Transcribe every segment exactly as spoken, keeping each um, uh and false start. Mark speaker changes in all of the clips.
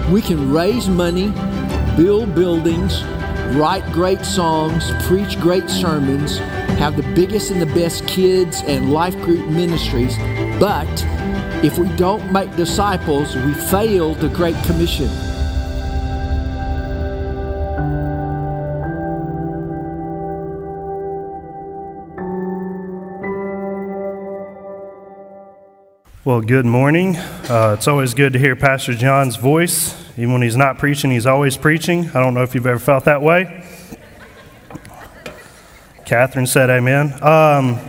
Speaker 1: We can raise money, build buildings, write great songs, preach great sermons, have the biggest and the best kids and life group ministries, but if we don't make disciples, we fail the Great Commission.
Speaker 2: Well, good morning. Uh, it's always good to hear Pastor John's voice. Even when he's not preaching, he's always preaching. I don't know if you've ever felt that way. Catherine said amen. Um,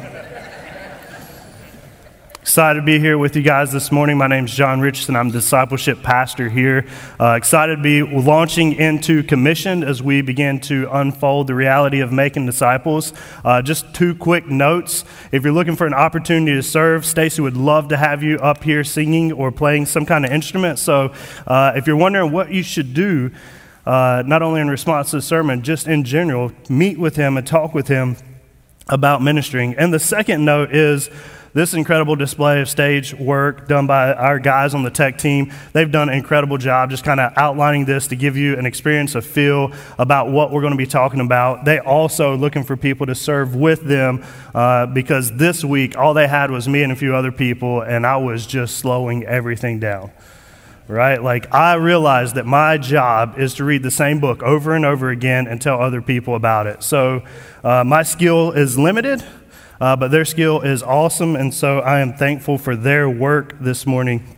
Speaker 2: excited to be here with you guys this morning. My name's John Richardson. I'm the discipleship pastor here. Uh, excited to be launching into Commissioned as we begin to unfold the reality of making disciples. Uh, just two quick notes. If you're looking for an opportunity to serve, Stacy would love to have you up here singing or playing some kind of instrument. So uh, if you're wondering what you should do, uh, not only in response to the sermon, just in general, meet with him and talk with him about ministering. And the second note is this incredible display of stage work done by our guys on the tech team. They've done an incredible job just kind of outlining this to give you an experience, a feel about what we're going to be talking about. They also looking for people to serve with them uh, because this week all they had was me and a few other people, and I was just slowing everything down. Right? Like, I realized that my job is to read the same book over and over again and tell other people about it. So uh, my skill is limited. Uh, but their skill is awesome, and so I am thankful for their work this morning.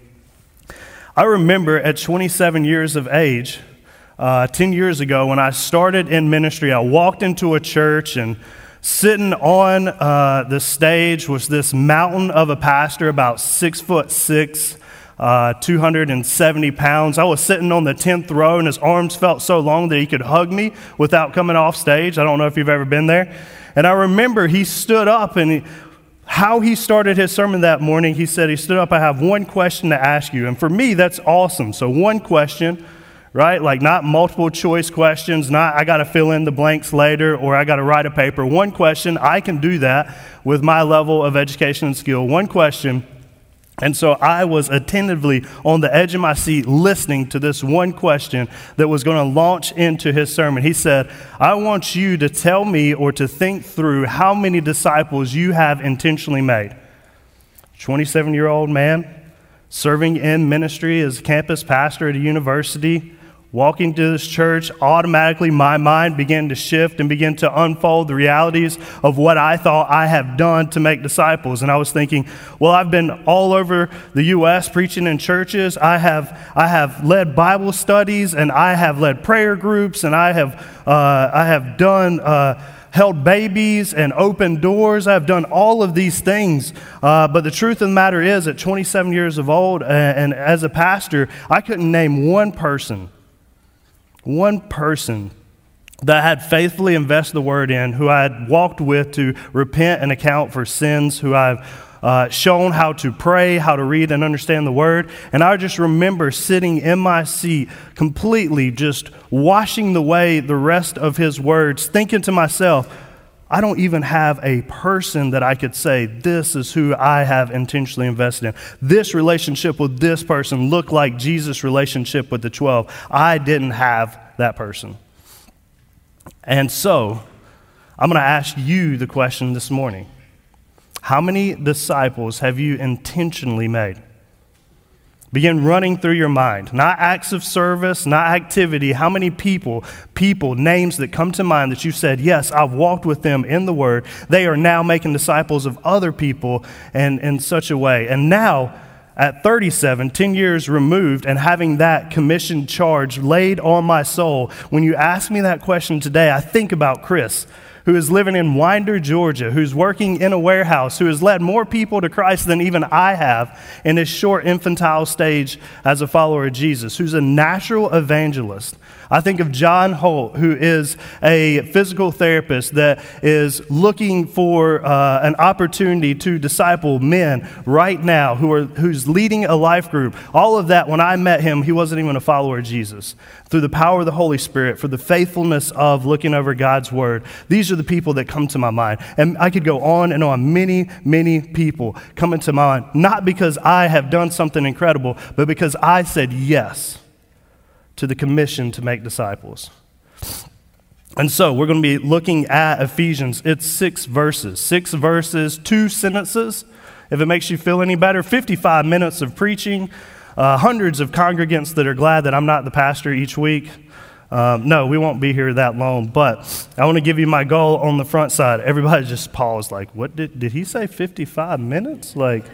Speaker 2: I remember at twenty-seven years of age, uh, ten years ago, when I started in ministry, I walked into a church, and sitting on uh, the stage was this mountain of a pastor, about six foot six, uh, two hundred seventy pounds. I was sitting on the tenth row, and his arms felt so long that he could hug me without coming off stage. I don't know if you've ever been there. And I remember he stood up, and he, how he started his sermon that morning, he said, he stood up, I have one question to ask you. And for me, that's awesome. So one question, right? Like, not multiple choice questions, not I got to fill in the blanks later, or I got to write a paper. One question, I can do that with my level of education and skill. One question. And so I was attentively on the edge of my seat listening to this one question that was going to launch into his sermon. He said, I want you to tell me or to think through how many disciples you have intentionally made. twenty-seven-year-old man serving in ministry as campus pastor at a university, walking to this church, automatically my mind began to shift and begin to unfold the realities of what I thought I have done to make disciples. And I was thinking, well, I've been all over the U S preaching in churches. I have I have led Bible studies, and I have led prayer groups, and I have uh, I have done uh, held babies and opened doors. I've done all of these things. Uh, but the truth of the matter is, at twenty-seven years of old, uh, and as a pastor, I couldn't name one person One person that I had faithfully invested the word in, who I had walked with to repent and account for sins, who I've uh, shown how to pray, how to read and understand the word. And I just remember sitting in my seat, completely just washing away the rest of his words, thinking to myself, I don't even have a person that I could say, this is who I have intentionally invested in. This relationship with this person looked like Jesus' relationship with the twelve. I didn't have that person. And so, I'm going to ask you the question this morning. How many disciples have you intentionally made? Begin running through your mind, not acts of service, not activity. How many people, people, names that come to mind that you said, yes, I've walked with them in the Word. They are now making disciples of other people and in such a way. And now, at thirty-seven, ten years removed, and having that commissioned charge laid on my soul, when you ask me that question today, I think about Chris, who is living in Winder, Georgia, who's working in a warehouse, who has led more people to Christ than even I have in his short infantile stage as a follower of Jesus, who's a natural evangelist. I think of John Holt, who is a physical therapist that is looking for uh, an opportunity to disciple men right now, who are who's leading a life group. All of that, when I met him, he wasn't even a follower of Jesus. Through the power of the Holy Spirit, for the faithfulness of looking over God's Word, these are the people that come to my mind. And I could go on and on. Many, many people come into my mind, not because I have done something incredible, but because I said yes. to the commission to make disciples. And so we're going to be looking at Ephesians. It's six verses, six verses, two sentences. If it makes you feel any better, fifty-five minutes of preaching, uh, hundreds of congregants that are glad that I'm not the pastor each week. Um, no, we won't be here that long, but I want to give you my goal on the front side. Everybody just paused like, what did, did he say fifty-five minutes? Like,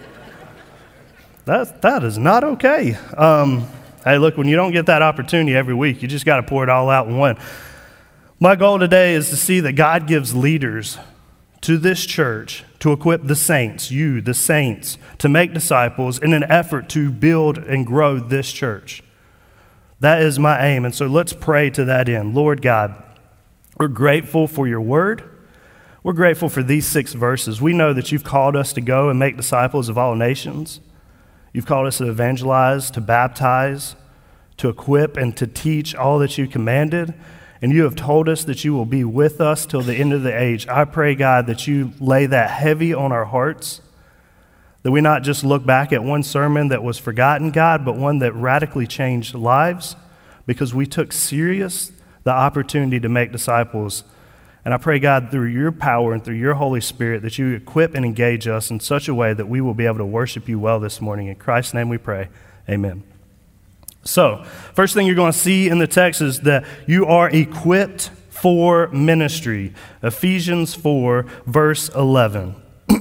Speaker 2: that, that is not okay. Um, hey, look, when you don't get that opportunity every week, you just got to pour it all out in one. My goal today is to see that God gives leaders to this church to equip the saints, you, the saints, to make disciples in an effort to build and grow this church. That is my aim, and so let's pray to that end. Lord God, we're grateful for your word. We're grateful for these six verses. We know that you've called us to go and make disciples of all nations. You've called us to evangelize, to baptize, to equip, and to teach all that you commanded. And you have told us that you will be with us till the end of the age. I pray, God, that you lay that heavy on our hearts, that we not just look back at one sermon that was forgotten, God, but one that radically changed lives because we took serious the opportunity to make disciples. And I pray, God, through your power and through your Holy Spirit, that you equip and engage us in such a way that we will be able to worship you well this morning. In Christ's name we pray. Amen. So, first thing you're going to see in the text is that you are equipped for ministry. Ephesians four, verse eleven.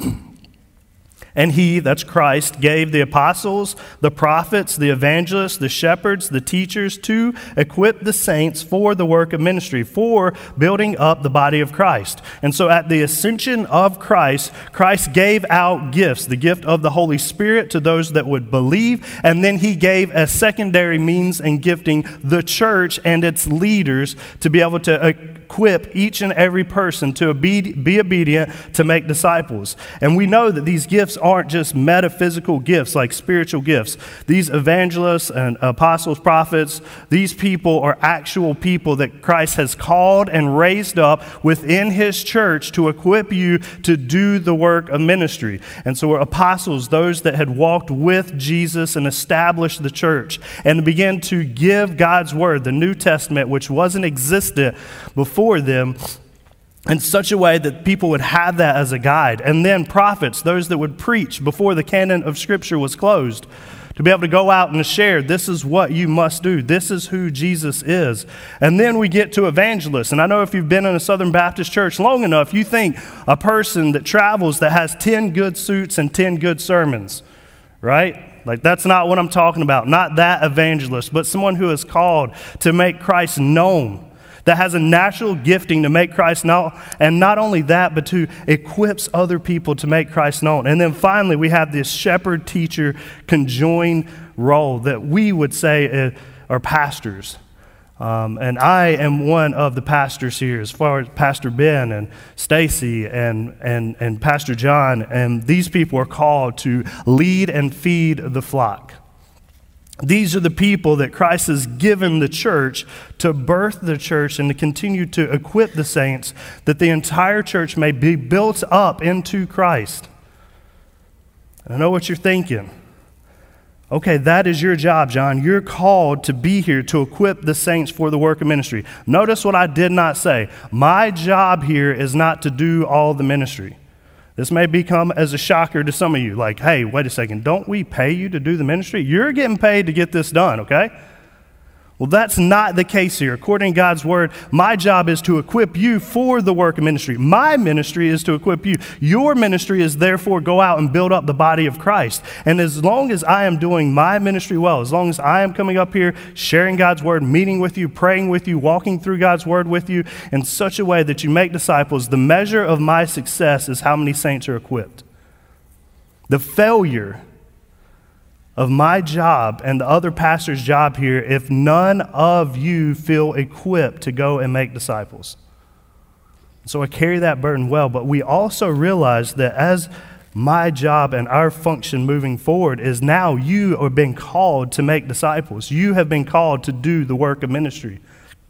Speaker 2: And he, that's Christ, gave the apostles, the prophets, the evangelists, the shepherds, the teachers to equip the saints for the work of ministry, for building up the body of Christ. And so at the ascension of Christ, Christ gave out gifts, the gift of the Holy Spirit to those that would believe, and then he gave as secondary means and gifting the church and its leaders to be able to equip each and every person to be obedient to make disciples. And we know that these gifts aren't just metaphysical gifts like spiritual gifts. These evangelists and apostles, prophets, these people are actual people that Christ has called and raised up within his church to equip you to do the work of ministry. And so we're apostles, those that had walked with Jesus and established the church and began to give God's word, the New Testament, which wasn't existent before them, in such a way that people would have that as a guide. And then prophets, those that would preach before the canon of Scripture was closed, to be able to go out and share, this is what you must do. This is who Jesus is. And then we get to evangelists. And I know if you've been in a Southern Baptist church long enough, you think a person that travels that has ten good suits and ten good sermons, right? Like, that's not what I'm talking about. Not that evangelist, but someone who is called to make Christ known, that has a natural gifting to make Christ known, and not only that, but to equips other people to make Christ known. And then finally, we have this shepherd-teacher conjoined role that we would say are pastors. Um, and I am one of the pastors here, as far as Pastor Ben and Stacy and, and, and Pastor John, and these people are called to lead and feed the flock. These are the people that Christ has given the church to birth the church and to continue to equip the saints, that the entire church may be built up into Christ. And I know what you're thinking. Okay, that is your job, John. You're called to be here to equip the saints for the work of ministry. Notice what I did not say. My job here is not to do all the ministry. This may become as a shocker to some of you, like, hey, wait a second, don't we pay you to do the ministry? You're getting paid to get this done, okay? Well, that's not the case here. According to God's word, my job is to equip you for the work of ministry. My ministry is to equip you. Your ministry is therefore go out and build up the body of Christ. And as long as I am doing my ministry well, as long as I am coming up here, sharing God's word, meeting with you, praying with you, walking through God's word with you in such a way that you make disciples, the measure of my success is how many saints are equipped. The failure of my job and the other pastor's job here if none of you feel equipped to go and make disciples. So I carry that burden well, but we also realize that as my job and our function moving forward is now you are being called to make disciples. You have been called to do the work of ministry.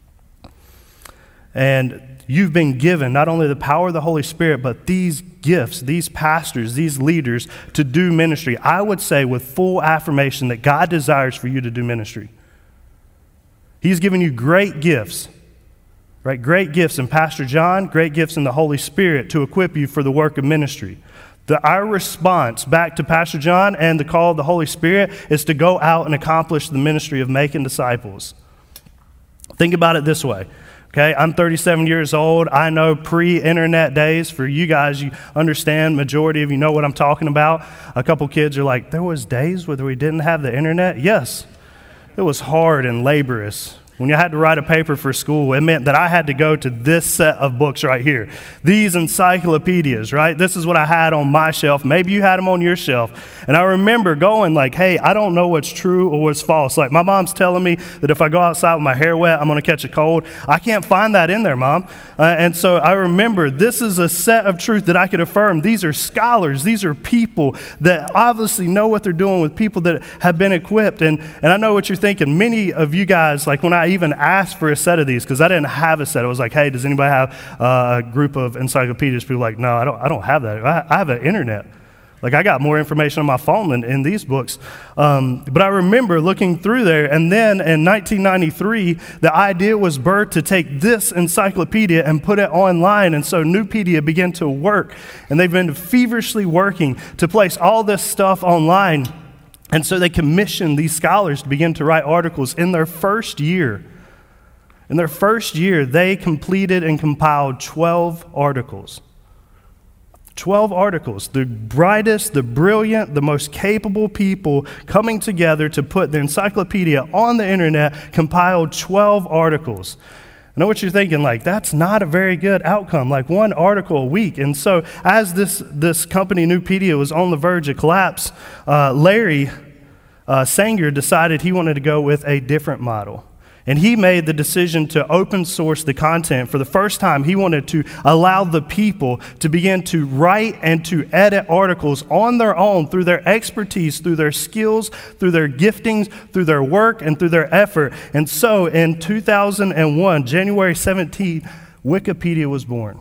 Speaker 2: And you've been given not only the power of the Holy Spirit, but these gifts, these pastors, these leaders to do ministry. I would say with full affirmation that God desires for you to do ministry. He's given you great gifts, right? Great gifts in Pastor John, great gifts in the Holy Spirit to equip you for the work of ministry. The, our response back to Pastor John and the call of the Holy Spirit is to go out and accomplish the ministry of making disciples. Think about it this way. Okay, I'm thirty-seven years old. I know pre-internet days. For you guys, you understand, majority of you know what I'm talking about. A couple kids are like, there was days where we didn't have the internet? Yes, it was hard and laborious. When you had to write a paper for school, it meant that I had to go to this set of books right here. These encyclopedias, right? This is what I had on my shelf. Maybe you had them on your shelf. And I remember going like, hey, I don't know what's true or what's false. Like my mom's telling me that if I go outside with my hair wet, I'm going to catch a cold. I can't find that in there, Mom. Uh, and so I remember this is a set of truth that I could affirm. These are scholars. These are people that obviously know what they're doing with people that have been equipped. And, and I know what you're thinking. Many of you guys, like when I even asked for a set of these, because I didn't have a set. I was like, hey, does anybody have uh, a group of encyclopedias? People were like, no, I don't I don't have that. I, I have an internet. Like I got more information on my phone than in these books. Um, but I remember looking through there, and then in nineteen ninety-three, the idea was birthed to take this encyclopedia and put it online. And so Newpedia began to work, and they've been feverishly working to place all this stuff online. And so they commissioned these scholars to begin to write articles in their first year. In their first year, they completed and compiled twelve articles. twelve articles. The brightest, the brilliant, the most capable people coming together to put the encyclopedia on the internet, compiled twelve articles. I know what you're thinking, like, that's not a very good outcome, like one article a week. And so as this, this company, Newpedia, was on the verge of collapse, uh, Larry uh, Sanger decided he wanted to go with a different model. And he made the decision to open source the content. For the first time, he wanted to allow the people to begin to write and to edit articles on their own through their expertise, through their skills, through their giftings, through their work, and through their effort. And so in two thousand one, January seventeenth, Wikipedia was born.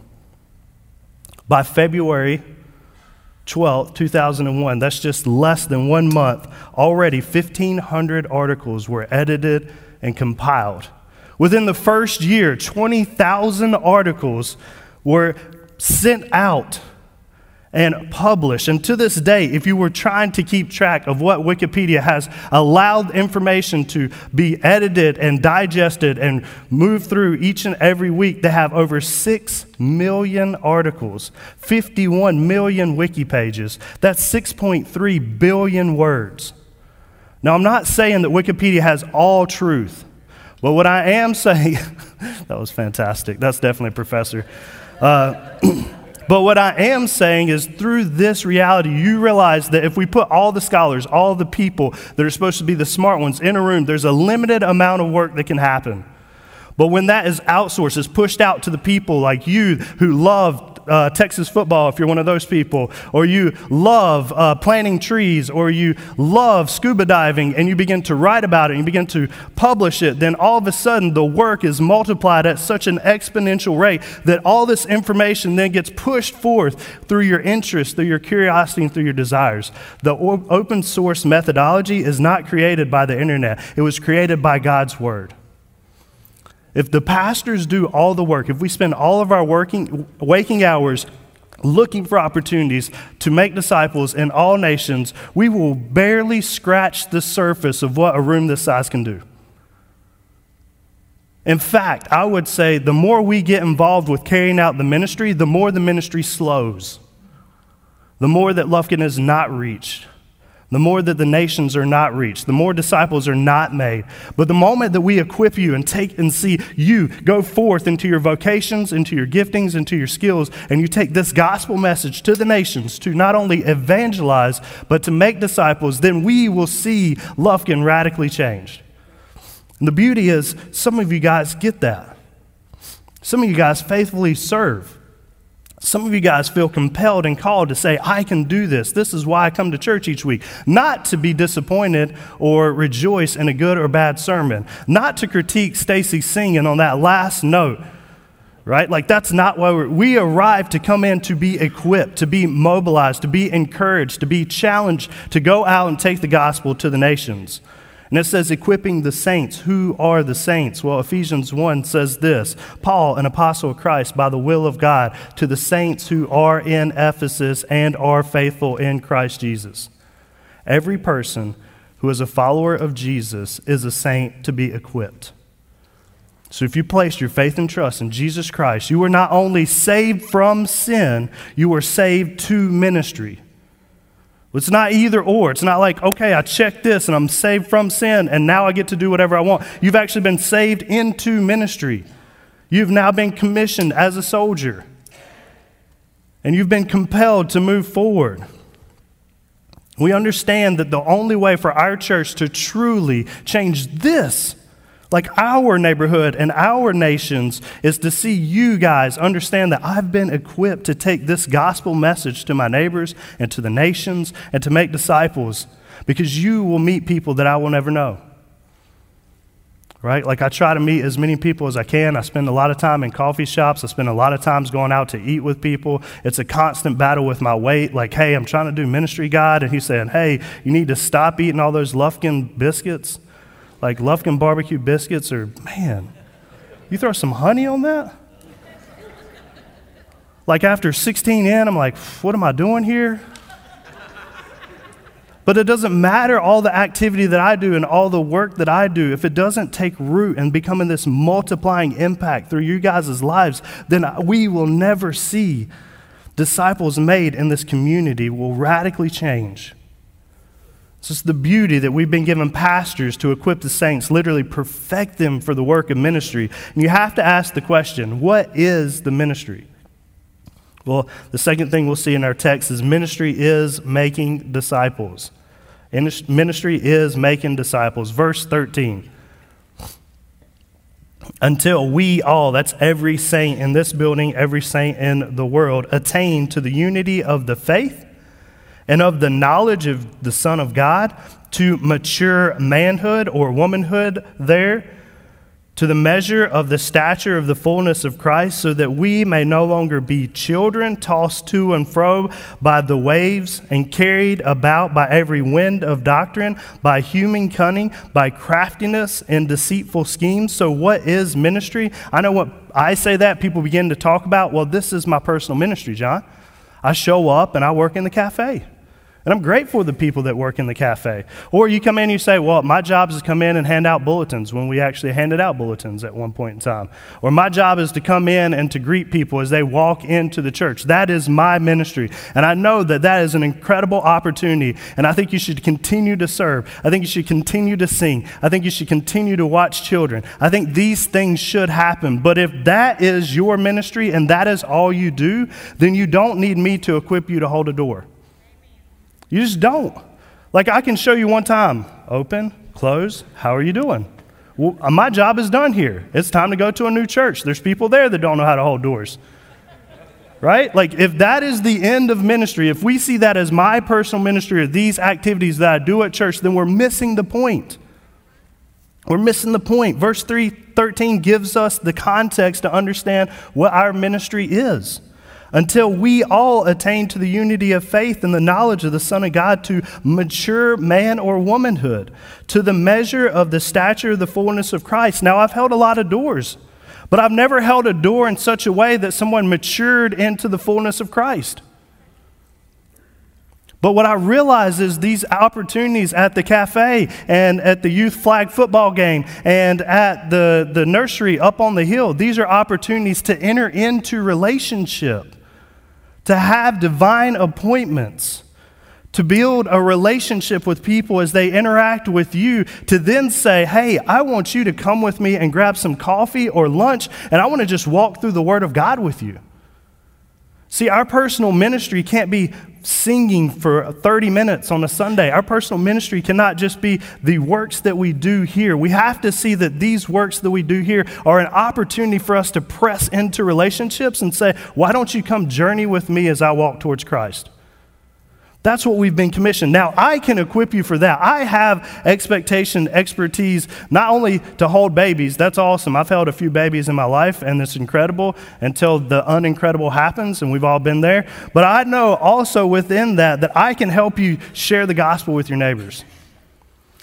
Speaker 2: By February twelfth, two thousand one, that's just less than one month, already fifteen hundred articles were edited and compiled. Within the first year, twenty thousand articles were sent out and published. And to this day, if you were trying to keep track of what Wikipedia has allowed information to be edited and digested and move through each and every week, they have over six million articles, fifty-one million wiki pages. That's six point three billion words. Now, I'm not saying that Wikipedia has all truth, but what I am saying, that was fantastic. That's definitely a professor. Uh, but what I am saying is through this reality, you realize that if we put all the scholars, all the people that are supposed to be the smart ones in a room, there's a limited amount of work that can happen. But when that is outsourced, is pushed out to the people like you who love uh, Texas football, if you're one of those people, or you love uh, planting trees, or you love scuba diving, and you begin to write about it, and you begin to publish it, then all of a sudden the work is multiplied at such an exponential rate that all this information then gets pushed forth through your interest, through your curiosity, and through your desires. The o- open source methodology is not created by the internet. It was created by God's word. If the pastors do all the work, if we spend all of our working, waking hours looking for opportunities to make disciples in all nations, we will barely scratch the surface of what a room this size can do. In fact, I would say the more we get involved with carrying out the ministry, the more the ministry slows. The more that Lufkin is not reached. The more that the nations are not reached, the more disciples are not made. But the moment that we equip you and take and see you go forth into your vocations, into your giftings, into your skills, and you take this gospel message to the nations to not only evangelize, but to make disciples, then we will see Lufkin radically changed. And the beauty is, some of you guys get that. Some of you guys faithfully serve. Some of you guys feel compelled and called to say, I can do this. This is why I come to church each week. Not to be disappointed or rejoice in a good or bad sermon. Not to critique Stacy singing on that last note. Right? Like that's not why we're, we arrive to come in to be equipped, to be mobilized, to be encouraged, to be challenged, to go out and take the gospel to the nations. And it says equipping the saints. Who are the saints? Well, Ephesians one says this, Paul, an apostle of Christ by the will of God, to the saints who are in Ephesus and are faithful in Christ Jesus. Every person who is a follower of Jesus is a saint to be equipped. So if you place your faith and trust in Jesus Christ, you are not only saved from sin, you are saved to ministry. It's not either or. It's not like, okay, I checked this and I'm saved from sin and now I get to do whatever I want. You've actually been saved into ministry. You've now been commissioned as a soldier. And you've been compelled to move forward. We understand that the only way for our church to truly change this, like our neighborhood and our nations, is to see you guys understand that I've been equipped to take this gospel message to my neighbors and to the nations and to make disciples, because you will meet people that I will never know. Right? Like I try to meet as many people as I can. I spend a lot of time in coffee shops. I spend a lot of times going out to eat with people. It's a constant battle with my weight. Like, hey, I'm trying to do ministry, God. And he's saying, hey, you need to stop eating all those Lufkin biscuits. Like Lufkin barbecue biscuits are, man, you throw some honey on that? Like after sixteen in, I'm like, what am I doing here? But it doesn't matter all the activity that I do and all the work that I do. If it doesn't take root and becoming this multiplying impact through you guys' lives, then we will never see disciples made in this community will radically change. It's just the beauty that we've been given pastors to equip the saints, literally perfect them for the work of ministry. And you have to ask the question, what is the ministry? Well, the second thing we'll see in our text is ministry is making disciples. Ministry is making disciples. Verse thirteen. Until we all, that's every saint in this building, every saint in the world, attain to the unity of the faith and of the knowledge of the Son of God, to mature manhood or womanhood there, to the measure of the stature of the fullness of Christ, so that we may no longer be children tossed to and fro by the waves and carried about by every wind of doctrine, by human cunning, by craftiness and deceitful schemes. So what is ministry? I know what I say that, people begin to talk about, well, this is my personal ministry, John. I show up and I work in the cafe. And I'm grateful for the people that work in the cafe. Or you come in and you say, well, my job is to come in and hand out bulletins, when we actually handed out bulletins at one point in time. Or my job is to come in and to greet people as they walk into the church. That is my ministry. And I know that that is an incredible opportunity. And I think you should continue to serve. I think you should continue to sing. I think you should continue to watch children. I think these things should happen. But if that is your ministry and that is all you do, then you don't need me to equip you to hold a door. You just don't. Like I can show you one time, open, close, how are you doing? Well, my job is done here. It's time to go to a new church. There's people there that don't know how to hold doors. Right? Like if that is the end of ministry, if we see that as my personal ministry or these activities that I do at church, then we're missing the point. We're missing the point. Verse three thirteen gives us the context to understand what our ministry is. Until we all attain to the unity of faith and the knowledge of the Son of God, to mature man or womanhood, to the measure of the stature of the fullness of Christ. Now, I've held a lot of doors, but I've never held a door in such a way that someone matured into the fullness of Christ. But what I realize is these opportunities at the cafe and at the youth flag football game and at the, the nursery up on the hill, these are opportunities to enter into relationship, to have divine appointments, to build a relationship with people as they interact with you, to then say, hey, I want you to come with me and grab some coffee or lunch, and I want to just walk through the Word of God with you. See, our personal ministry can't be singing for thirty minutes on a Sunday. Our personal ministry cannot just be the works that we do here. We have to see that these works that we do here are an opportunity for us to press into relationships and say, why don't you come journey with me as I walk towards Christ? That's what we've been commissioned. Now, I can equip you for that. I have expectation, expertise, not only to hold babies. That's awesome. I've held a few babies in my life, and it's incredible until the unincredible happens, and we've all been there. But I know also within that that I can help you share the gospel with your neighbors.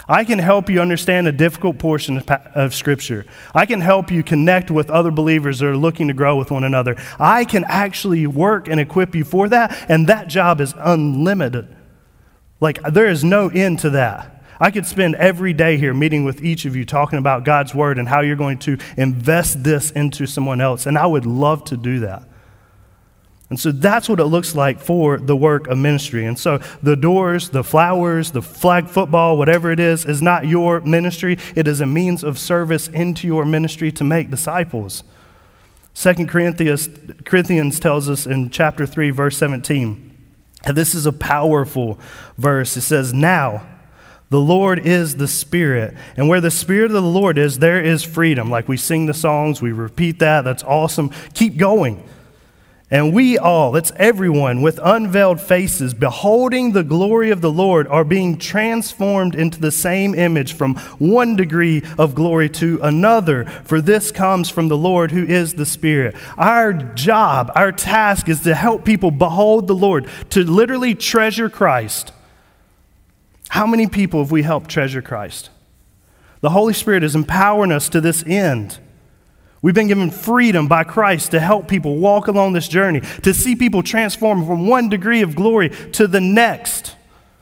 Speaker 2: I can help you understand a difficult portion of, of Scripture. I can help you connect with other believers that are looking to grow with one another. I can actually work and equip you for that, and that job is unlimited. Like, there is no end to that. I could spend every day here meeting with each of you talking about God's Word and how you're going to invest this into someone else, and I would love to do that. And so that's what it looks like for the work of ministry. And so the doors, the flowers, the flag football, whatever it is, is not your ministry. It is a means of service into your ministry to make disciples. Second Corinthians, Corinthians tells us in chapter three, verse seventeen, and this is a powerful verse. It says, now the Lord is the Spirit, and where the Spirit of the Lord is, there is freedom. Like we sing the songs, we repeat that. That's awesome. Keep going. And we all, that's everyone, with unveiled faces, beholding the glory of the Lord, are being transformed into the same image from one degree of glory to another. For this comes from the Lord who is the Spirit. Our job, our task is to help people behold the Lord, to literally treasure Christ. How many people have we helped treasure Christ? The Holy Spirit is empowering us to this end. We've been given freedom by Christ to help people walk along this journey, to see people transform from one degree of glory to the next.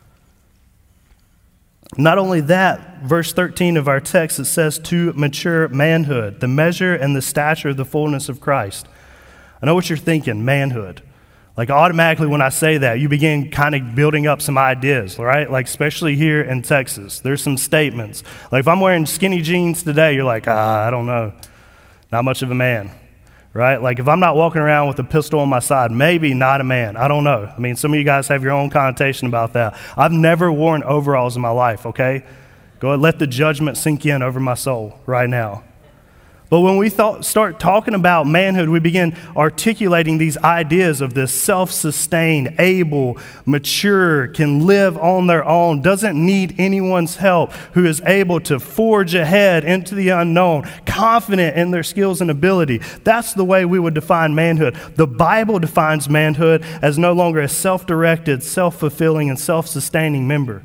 Speaker 2: Not only that, verse thirteen of our text, it says to mature manhood, the measure and the stature of the fullness of Christ. I know what you're thinking, manhood. Like automatically when I say that, you begin kind of building up some ideas, right? Like especially here in Texas, there's some statements. Like if I'm wearing skinny jeans today, you're like, ah, I don't know. Not much of a man, right? Like if I'm not walking around with a pistol on my side, maybe not a man. I don't know. I mean, some of you guys have your own connotation about that. I've never worn overalls in my life, okay? Go ahead, let the judgment sink in over my soul right now. But when we thought, start talking about manhood, we begin articulating these ideas of this self-sustained, able, mature, can live on their own, doesn't need anyone's help, who is able to forge ahead into the unknown, confident in their skills and ability. That's the way we would define manhood. The Bible defines manhood as no longer a self-directed, self-fulfilling, and self-sustaining member.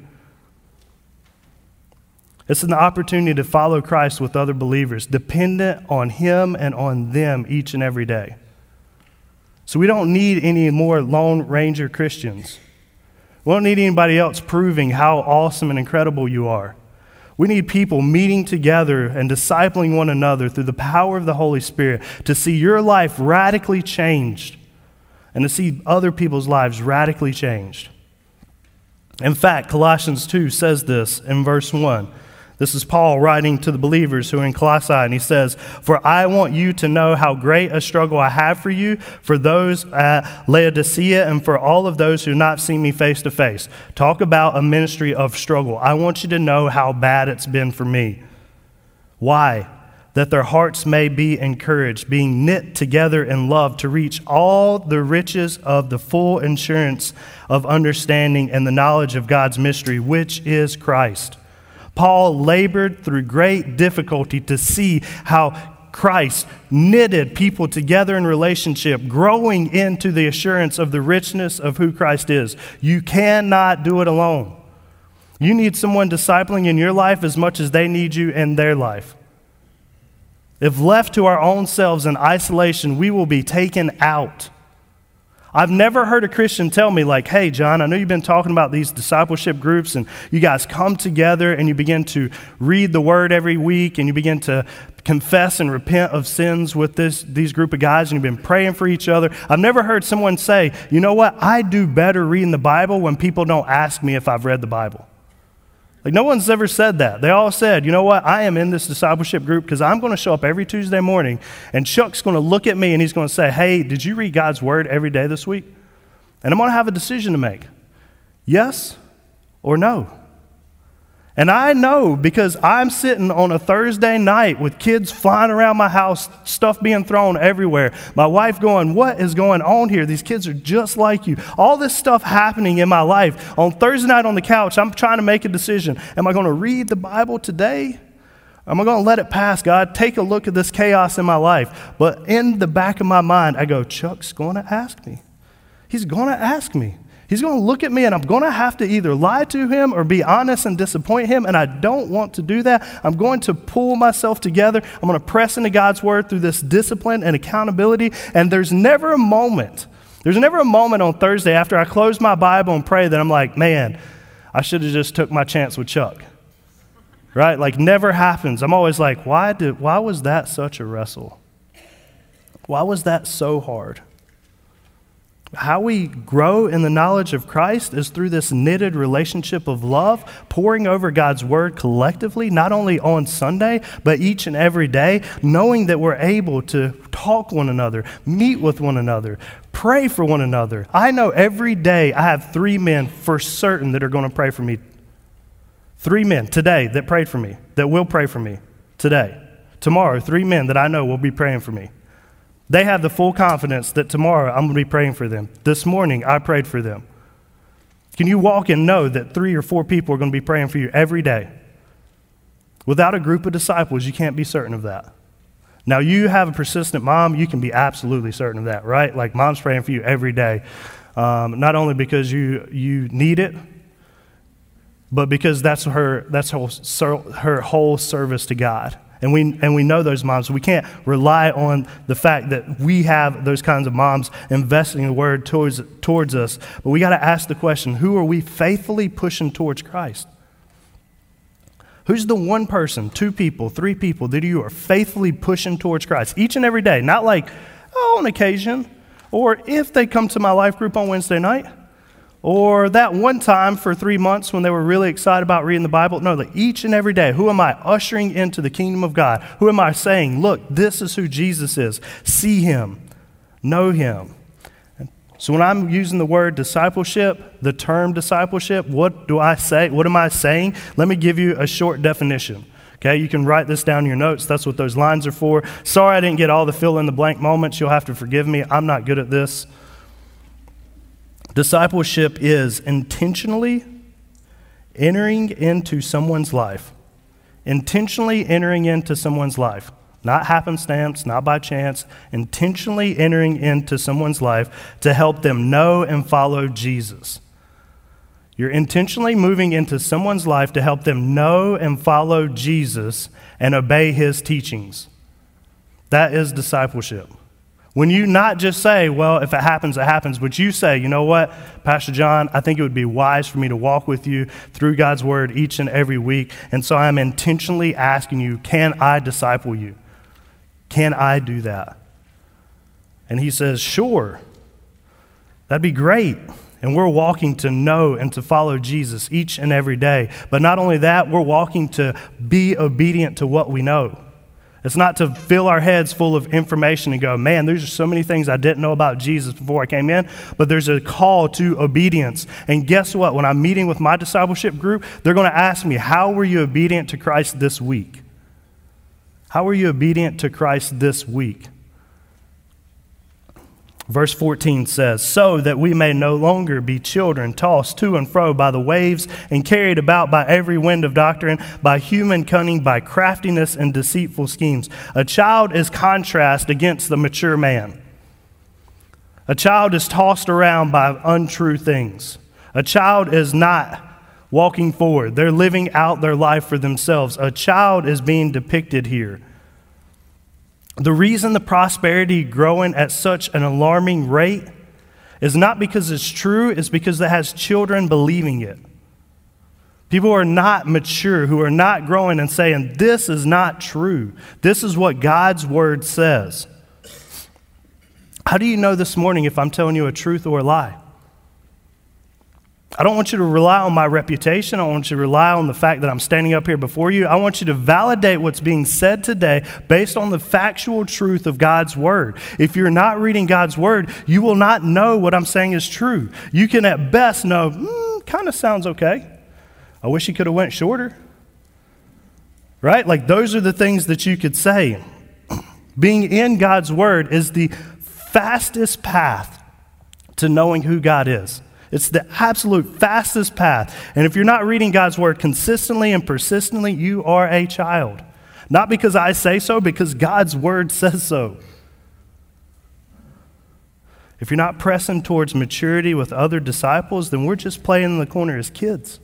Speaker 2: It's an opportunity to follow Christ with other believers, dependent on Him and on them each and every day. So we don't need any more Lone Ranger Christians. We don't need anybody else proving how awesome and incredible you are. We need people meeting together and discipling one another through the power of the Holy Spirit to see your life radically changed and to see other people's lives radically changed. In fact, Colossians two says this in verse one. This is Paul writing to the believers who are in Colossae, and he says, for I want you to know how great a struggle I have for you, for those at Laodicea, and for all of those who have not seen me face to face. Talk about a ministry of struggle. I want you to know how bad it's been for me. Why? That their hearts may be encouraged, being knit together in love to reach all the riches of the full assurance of understanding and the knowledge of God's mystery, which is Christ. Paul labored through great difficulty to see how Christ knitted people together in relationship, growing into the assurance of the richness of who Christ is. You cannot do it alone. You need someone discipling in your life as much as they need you in their life. If left to our own selves in isolation, we will be taken out. I've never heard a Christian tell me like, hey, John, I know you've been talking about these discipleship groups and you guys come together and you begin to read the word every week and you begin to confess and repent of sins with this these group of guys and you've been praying for each other. I've never heard someone say, you know what, I do better reading the Bible when people don't ask me if I've read the Bible. Like no one's ever said that. They all said, you know what, I am in this discipleship group because I'm going to show up every Tuesday morning and Chuck's going to look at me and he's going to say, hey, did you read God's word every day this week? And I'm going to have a decision to make. Yes or no. And I know because I'm sitting on a Thursday night with kids flying around my house, stuff being thrown everywhere. My wife going, what is going on here? These kids are just like you. All this stuff happening in my life. On Thursday night on the couch, I'm trying to make a decision. Am I going to read the Bible today? Am I going to let it pass, God? Take a look at this chaos in my life. But in the back of my mind, I go, Chuck's going to ask me. He's going to ask me. He's going to look at me and I'm going to have to either lie to him or be honest and disappoint him, and I don't want to do that. I'm going to pull myself together. I'm going to press into God's word through this discipline and accountability, and there's never a moment, there's never a moment on Thursday after I close my Bible and pray that I'm like, man, I should have just took my chance with Chuck, right? Like never happens. I'm always like, why did, why was that such a wrestle? Why was that so hard? How we grow in the knowledge of Christ is through this knitted relationship of love, pouring over God's word collectively, not only on Sunday, but each and every day, knowing that we're able to talk one another, meet with one another, pray for one another. I know every day I have three men for certain that are going to pray for me. Three men today that prayed for me, that will pray for me today. Tomorrow, three men that I know will be praying for me. They have the full confidence that tomorrow I'm going to be praying for them. This morning, I prayed for them. Can you walk and know that three or four people are going to be praying for you every day? Without a group of disciples, you can't be certain of that. Now, you have a persistent mom, you can be absolutely certain of that, right? Like, mom's praying for you every day, um, not only because you you need it, but because that's her that's her, her whole service to God. And we and we know those moms. We can't rely on the fact that we have those kinds of moms investing the word towards towards us. But we got to ask the question, who are we faithfully pushing towards Christ? Who's the one person, two people, three people that you are faithfully pushing towards Christ each and every day? Not like, oh, on occasion, or if they come to my life group on Wednesday night, or that one time for three months when they were really excited about reading the Bible. No, like each and every day, who am I ushering into the kingdom of God? Who am I saying, look, this is who Jesus is. See him, know him. So when I'm using the word discipleship, the term discipleship, what do I say? What am I saying? Let me give you a short definition. Okay, you can write this down in your notes. That's what those lines are for. Sorry I didn't get all the fill in the blank moments. You'll have to forgive me. I'm not good at this. Discipleship is intentionally entering into someone's life. Intentionally entering into someone's life. Not happenstance, not by chance. Intentionally entering into someone's life to help them know and follow Jesus. You're intentionally moving into someone's life to help them know and follow Jesus and obey his teachings. That is discipleship. When you not just say, well, if it happens, it happens, but you say, you know what, Pastor John, I think it would be wise for me to walk with you through God's word each and every week, and so I'm intentionally asking you, can I disciple you? Can I do that? And he says, sure, that'd be great. And we're walking to know and to follow Jesus each and every day. But not only that, we're walking to be obedient to what we know. It's not to fill our heads full of information and go, man, there's so many things I didn't know about Jesus before I came in, but there's a call to obedience. And guess what? When I'm meeting with my discipleship group, they're going to ask me, how were you obedient to Christ this week? How were you obedient to Christ this week? Verse fourteen says, so that we may no longer be children tossed to and fro by the waves and carried about by every wind of doctrine, by human cunning, by craftiness and deceitful schemes. A child is contrast against the mature man. A child is tossed around by untrue things. A child is not walking forward. They're living out their life for themselves. A child is being depicted here. The reason the prosperity growing at such an alarming rate is not because it's true, it's because it has children believing it. People who are not mature, who are not growing and saying, this is not true. This is what God's word says. How do you know this morning if I'm telling you a truth or a lie? I don't want you to rely on my reputation. I don't want you to rely on the fact that I'm standing up here before you. I want you to validate what's being said today based on the factual truth of God's word. If you're not reading God's word, you will not know what I'm saying is true. You can at best know, mm, kind of sounds okay. I wish he could have went shorter. Right? Like those are the things that you could say. Being in God's word is the fastest path to knowing who God is. It's the absolute fastest path. And if you're not reading God's word consistently and persistently, you are a child. Not because I say so, because God's word says so. if you're not pressing towards maturity with other disciples, then we're just playing in the corner as kids.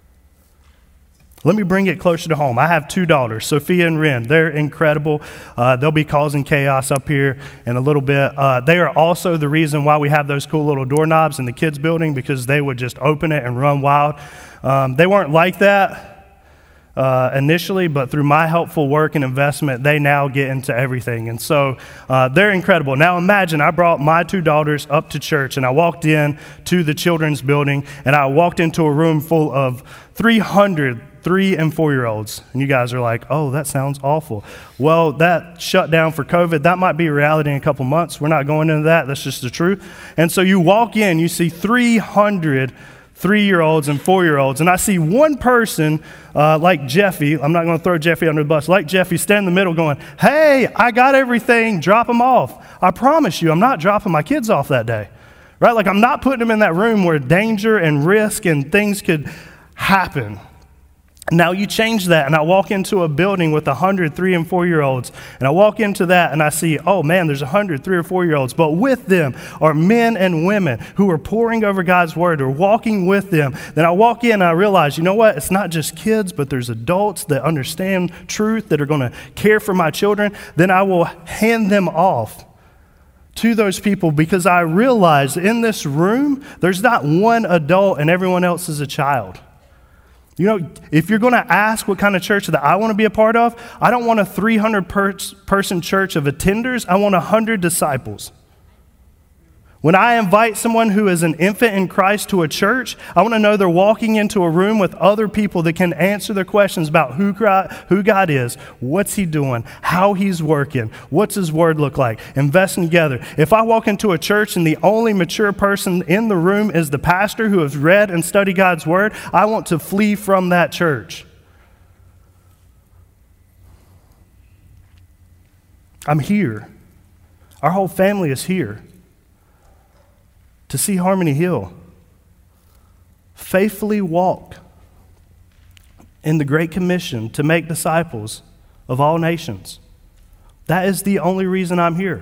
Speaker 2: Let me bring it closer to home. I have two daughters, Sophia and Ren. They're incredible. Uh, they'll be causing chaos up here in a little bit. Uh, they are also the reason why we have those cool little doorknobs in the kids' building, because they would just open it and run wild. Um, they weren't like that uh, initially, but through my helpful work and investment, they now get into everything. And so uh, they're incredible. Now imagine I brought my two daughters up to church, and I walked in to the children's building, and I walked into a room full of three hundred three and four-year-olds. And you guys are like, oh, that sounds awful. Well, that shut down for COVID. That might be a reality in a couple months. We're not going into that. That's just the truth. And so you walk in, you see three hundred three-year-olds and four-year-olds, and I see one person uh, like Jeffy. I'm not going to throw Jeffy under the bus. Like Jeffy, stand in the middle going, hey, I got everything. Drop them off. I promise you, I'm not dropping my kids off that day. Right? Like, I'm not putting them in that room where danger and risk and things could happen. Now you change that, and I walk into a building with one hundred three and four-year-olds, and I walk into that, and I see, oh man, there's one hundred three or four-year-olds, but with them are men and women who are pouring over God's word, or walking with them. Then I walk in, and I realize, you know what? It's not just kids, but there's adults that understand truth, that are going to care for my children. Then I will hand them off to those people, because I realize in this room, there's not one adult and everyone else is a child. You know, if you're going to ask what kind of church that I want to be a part of, I don't want a three hundred person church of attenders. I want one hundred disciples. When I invite someone who is an infant in Christ to a church, I want to know they're walking into a room with other people that can answer their questions about who God, who God is, what's he doing, how he's working, what's his word look like, investing together. If I walk into a church and the only mature person in the room is the pastor who has read and studied God's word, I want to flee from that church. I'm here. Our whole family is here to see Harmony Hill faithfully walk in the Great Commission to make disciples of all nations. That is the only reason I'm here.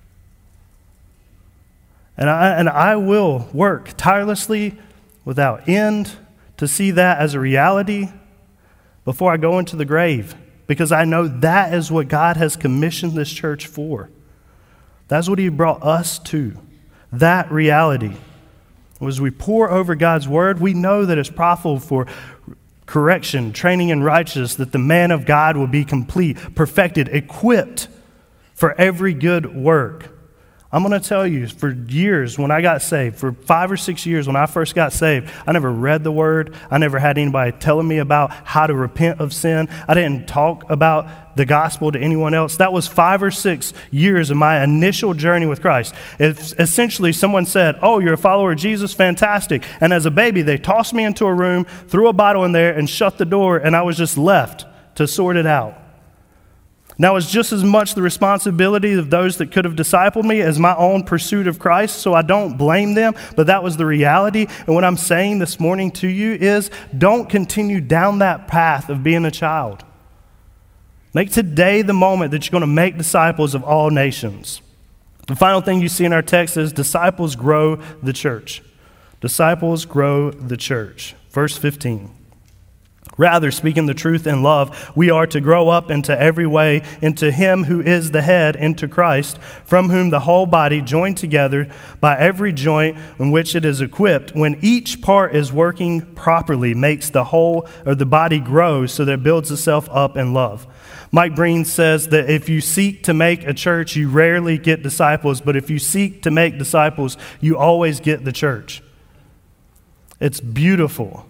Speaker 2: And I, and I will work tirelessly without end to see that as a reality before I go into the grave, because I know that is what God has commissioned this church for. That's what he brought us to. That reality. As we pour over God's word, we know that it's profitable for correction, training in righteousness, that the man of God will be complete, perfected, equipped for every good work. I'm going to tell you, for years when I got saved, for five or six years when I first got saved, I never read the word. I never had anybody telling me about how to repent of sin. I didn't talk about the gospel to anyone else. That was five or six years of my initial journey with Christ. If essentially someone said, oh, you're a follower of Jesus, fantastic. And as a baby, they tossed me into a room, threw a bottle in there, and shut the door, and I was just left to sort it out. Now, it's just as much the responsibility of those that could have discipled me as my own pursuit of Christ, so I don't blame them, but that was the reality. And what I'm saying this morning to you is, don't continue down that path of being a child. Make today the moment that you're going to make disciples of all nations. The final thing you see in our text is disciples grow the church. Disciples grow the church. Verse fifteen. Rather, speaking the truth in love, we are to grow up into every way into him who is the head, into Christ, from whom the whole body, joined together by every joint in which it is equipped, when each part is working properly, makes the whole or the body grow so that it builds itself up in love. Mike Breen says that if you seek to make a church, you rarely get disciples, but if you seek to make disciples, you always get the church. It's beautiful.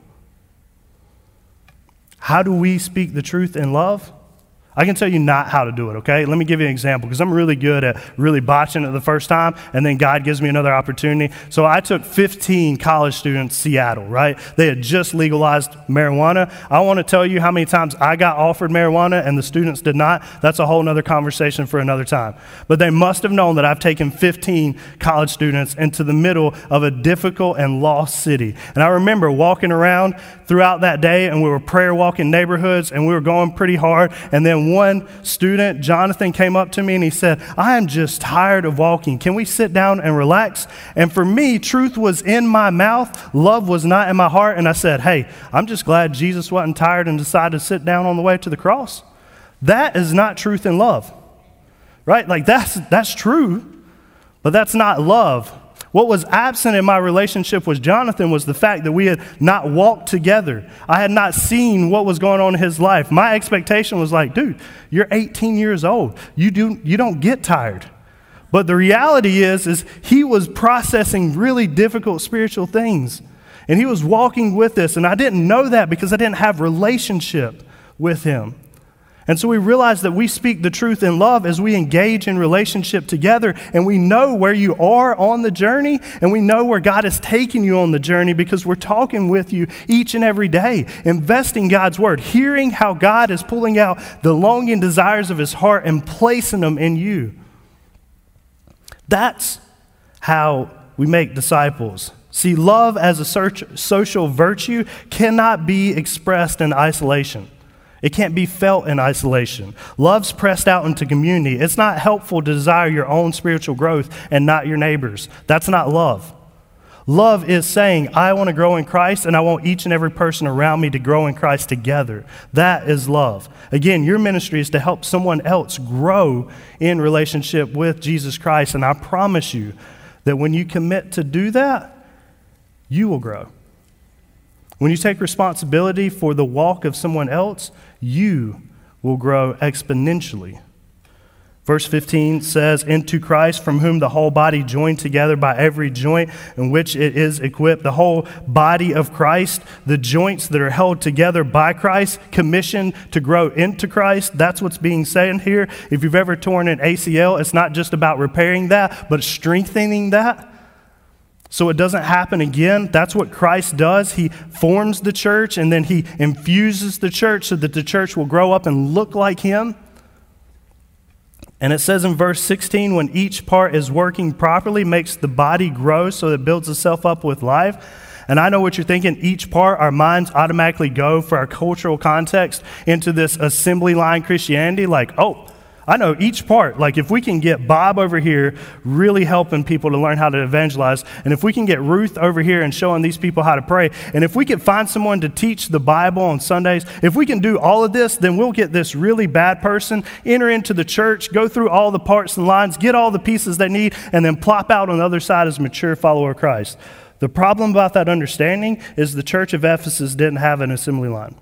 Speaker 2: How do we speak the truth in love? I can tell you not how to do it, okay? Let me give you an example, because I'm really good at really botching it the first time, and then God gives me another opportunity. So I took fifteen college students to Seattle, right? They had just legalized marijuana. I want to tell you how many times I got offered marijuana and the students did not. That's a whole other conversation for another time. But they must have known that I've taken fifteen college students into the middle of a difficult and lost city. And I remember walking around throughout that day, and we were prayer walking neighborhoods, and we were going pretty hard, and then then one student, Jonathan, came up to me and he said, I am just tired of walking. Can we sit down and relax? And for me, truth was in my mouth. Love was not in my heart. And I said, hey, I'm just glad Jesus wasn't tired and decided to sit down on the way to the cross. That is not truth and love, right? Like that's, that's true, but that's not love. What was absent in my relationship with Jonathan was the fact that we had not walked together. I had not seen what was going on in his life. My expectation was like, dude, you're eighteen years old. You do, you don't get tired. But the reality is, is he was processing really difficult spiritual things. And he was walking with us. And I didn't know that because I didn't have relationship with him. And so we realize that we speak the truth in love as we engage in relationship together, and we know where you are on the journey, and we know where God is taking you on the journey because we're talking with you each and every day, investing God's word, hearing how God is pulling out the longing desires of his heart and placing them in you. That's how we make disciples. See, love as a search, social virtue cannot be expressed in isolation. It can't be felt in isolation. Love's pressed out into community. It's not helpful to desire your own spiritual growth and not your neighbor's. That's not love. Love is saying, I want to grow in Christ, and I want each and every person around me to grow in Christ together. That is love. Again, your ministry is to help someone else grow in relationship with Jesus Christ, and I promise you that when you commit to do that, you will grow. When you take responsibility for the walk of someone else, you will grow exponentially. Verse fifteen says, into Christ, from whom the whole body joined together by every joint in which it is equipped. The whole body of Christ, the joints that are held together by Christ, commissioned to grow into Christ. That's what's being said here. If you've ever torn an A C L, it's not just about repairing that, but strengthening that. So it doesn't happen again. That's what Christ does. He forms the church and then he infuses the church so that the church will grow up and look like him. And it says in verse sixteen, when each part is working properly, makes the body grow so that it builds itself up with life. And I know what you're thinking. Each part, our minds automatically go for our cultural context into this assembly line Christianity. Like, oh, I know each part. Like if we can get Bob over here really helping people to learn how to evangelize, and if we can get Ruth over here and showing these people how to pray, and if we can find someone to teach the Bible on Sundays, if we can do all of this, then we'll get this really bad person, enter into the church, go through all the parts and lines, get all the pieces they need, and then plop out on the other side as a mature follower of Christ. The problem about that understanding is the church of Ephesus didn't have an assembly line.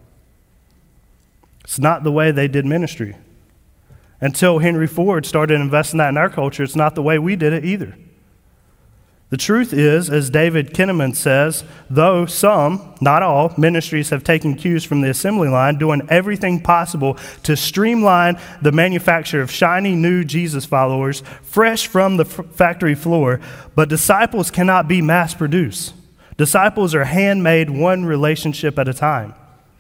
Speaker 2: It's not the way they did ministry. Until Henry Ford started investing that in our culture, it's not the way we did it either. The truth is, as David Kinnaman says, though some, not all, ministries have taken cues from the assembly line, doing everything possible to streamline the manufacture of shiny new Jesus followers, fresh from the f- factory floor, but disciples cannot be mass-produced. Disciples are handmade one relationship at a time.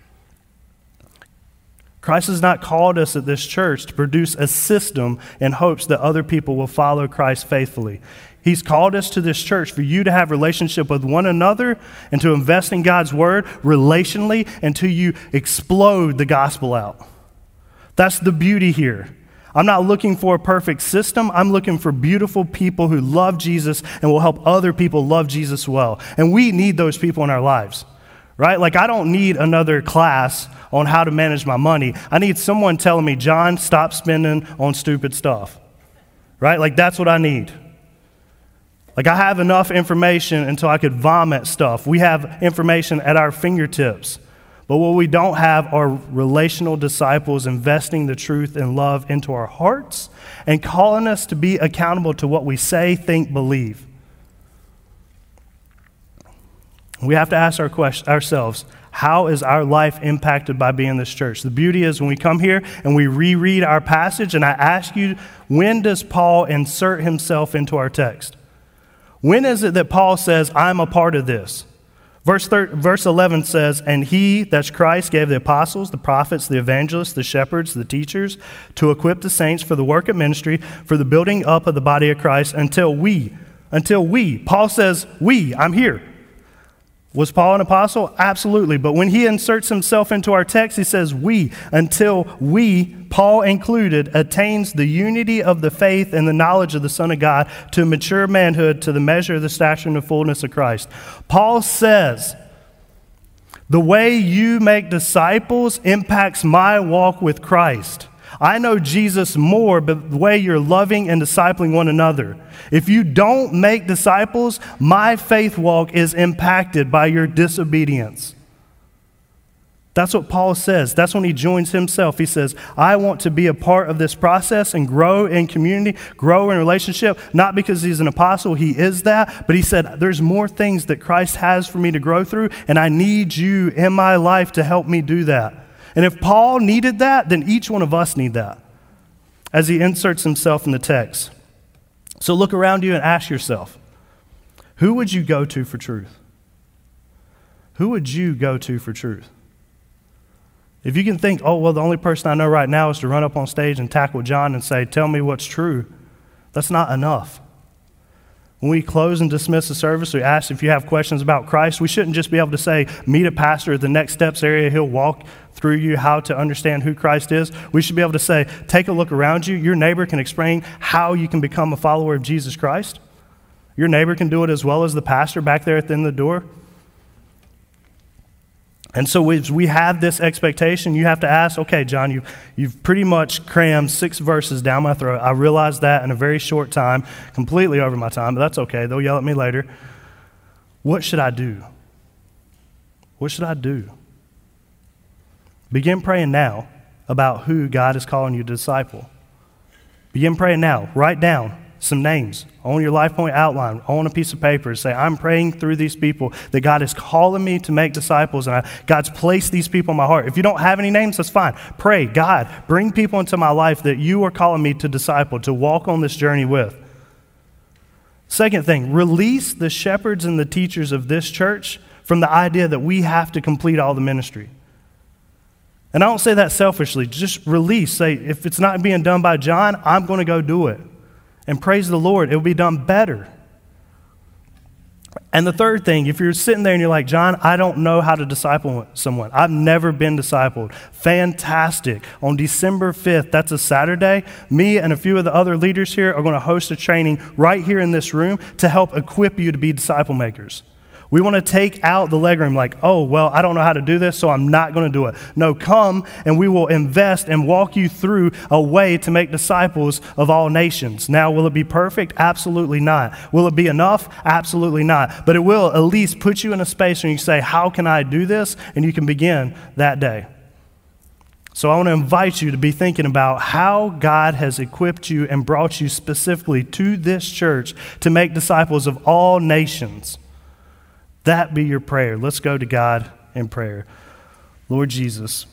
Speaker 2: Christ has not called us at this church to produce a system in hopes that other people will follow Christ faithfully. He's called us to this church for you to have relationship with one another and to invest in God's word relationally until you explode the gospel out. That's the beauty here. I'm not looking for a perfect system. I'm looking for beautiful people who love Jesus and will help other people love Jesus well. And we need those people in our lives, right? Like I don't need another class on how to manage my money. I need someone telling me, John, stop spending on stupid stuff, right? Like that's what I need. Like I have enough information until I could vomit stuff. We have information at our fingertips. But what we don't have are relational disciples investing the truth and love into our hearts and calling us to be accountable to what we say, think, believe. We have to ask our question, ourselves, how is our life impacted by being in this church? The beauty is when we come here and we reread our passage, and I ask you, when does Paul insert himself into our text? When is it that Paul says, I'm a part of this? Verse, thirty, verse eleven says, and he, that's Christ, gave the apostles, the prophets, the evangelists, the shepherds, the teachers, to equip the saints for the work of ministry, for the building up of the body of Christ, until we, until we, Paul says, we, I'm here. Was Paul an apostle? Absolutely. But when he inserts himself into our text, he says we, until we Paul included, attains the unity of the faith and the knowledge of the Son of God to mature manhood to the measure of the stature and the fullness of Christ. Paul says, the way you make disciples impacts my walk with Christ. I know Jesus more, but the way you're loving and discipling one another. If you don't make disciples, my faith walk is impacted by your disobedience. That's what Paul says. That's when he joins himself. He says, I want to be a part of this process and grow in community, grow in relationship, not because he's an apostle, he is that, but he said, there's more things that Christ has for me to grow through, and I need you in my life to help me do that. And if Paul needed that, then each one of us need that, as he inserts himself in the text. So look around you and ask yourself, who would you go to for truth? Who would you go to for truth? If you can think, oh, well, the only person I know right now is to run up on stage and tackle John and say, tell me what's true, that's not enough. When we close and dismiss the service, we ask if you have questions about Christ. We shouldn't just be able to say, meet a pastor at the Next Steps area. He'll walk through you how to understand who Christ is. We should be able to say, take a look around you. Your neighbor can explain how you can become a follower of Jesus Christ. Your neighbor can do it as well as the pastor back there at the end of the door. And so we, we have this expectation. You have to ask, okay, John, you, you've pretty much crammed six verses down my throat. I realized that in a very short time, completely over my time, but that's okay. They'll yell at me later. What should I do? What should I do? Begin praying now about who God is calling you to disciple. Begin praying now. Write down some names on your Life Point outline, on a piece of paper. Say, I'm praying through these people that God is calling me to make disciples, and I, God's placed these people in my heart. If you don't have any names, that's fine. Pray, God, bring people into my life that you are calling me to disciple, to walk on this journey with. Second thing, release the shepherds and the teachers of this church from the idea that we have to complete all the ministry. And I don't say that selfishly. Just release. Say, if it's not being done by John, I'm going to go do it. And praise the Lord, it will be done better. And the third thing, if you're sitting there and you're like, John, I don't know how to disciple someone. I've never been discipled. Fantastic. On December fifth, that's a Saturday, me and a few of the other leaders here are going to host a training right here in this room to help equip you to be disciple makers. We want to take out the legroom like, oh, well, I don't know how to do this, so I'm not going to do it. No, come and we will invest and walk you through a way to make disciples of all nations. Now, will it be perfect? Absolutely not. Will it be enough? Absolutely not. But it will at least put you in a space where you say, how can I do this? And you can begin that day. So I want to invite you to be thinking about how God has equipped you and brought you specifically to this church to make disciples of all nations. That be your prayer. Let's go to God in prayer. Lord Jesus,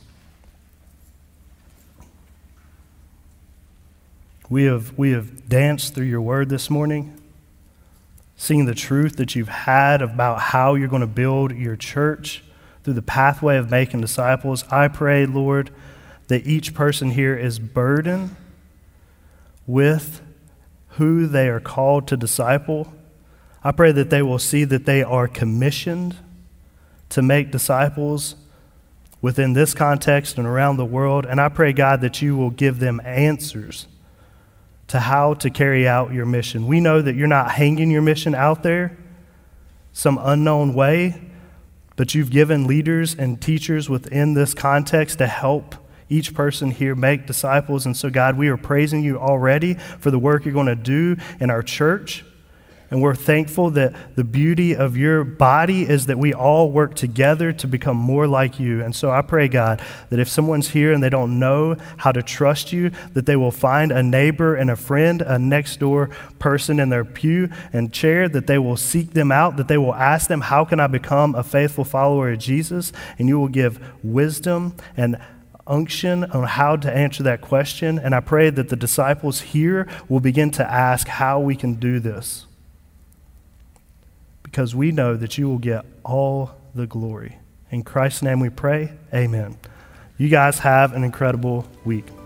Speaker 2: we have, we have danced through your word this morning, seeing the truth that you've had about how you're going to build your church through the pathway of making disciples. I pray, Lord, that each person here is burdened with who they are called to disciple. I pray that they will see that they are commissioned to make disciples within this context and around the world. And I pray, God, that you will give them answers to how to carry out your mission. We know that you're not hanging your mission out there some unknown way, but you've given leaders and teachers within this context to help each person here make disciples. And so, God, we are praising you already for the work you're going to do in our church. And we're thankful that the beauty of your body is that we all work together to become more like you. And so I pray, God, that if someone's here and they don't know how to trust you, that they will find a neighbor and a friend, a next door person in their pew and chair, that they will seek them out, that they will ask them, how can I become a faithful follower of Jesus? And you will give wisdom and unction on how to answer that question. And I pray that the disciples here will begin to ask how we can do this, because we know that you will get all the glory. In Christ's name we pray, amen. You guys have an incredible week.